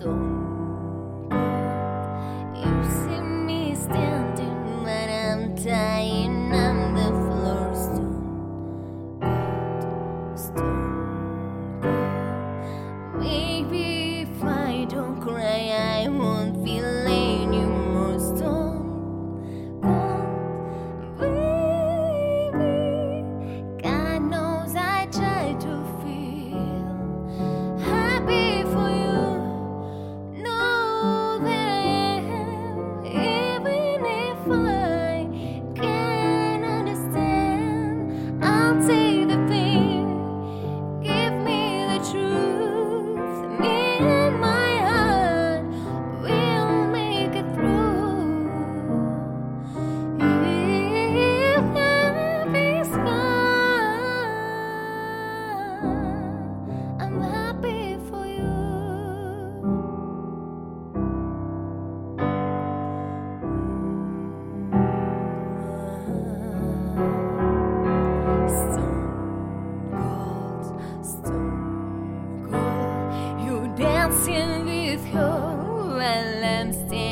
stone cold. You see me standing when I'm dying on the floor. Stone cold. Maybe if I don't cry, I won't feel anymore. Stone cold, baby. God knows I try to feel happy for you. Know that I am, even if I can't understand. I'll take the pain, give me the truth. Me and my heart will make it through. If life is gone, I'm happy for you. Stone cold, you dancing with her while I'm standing.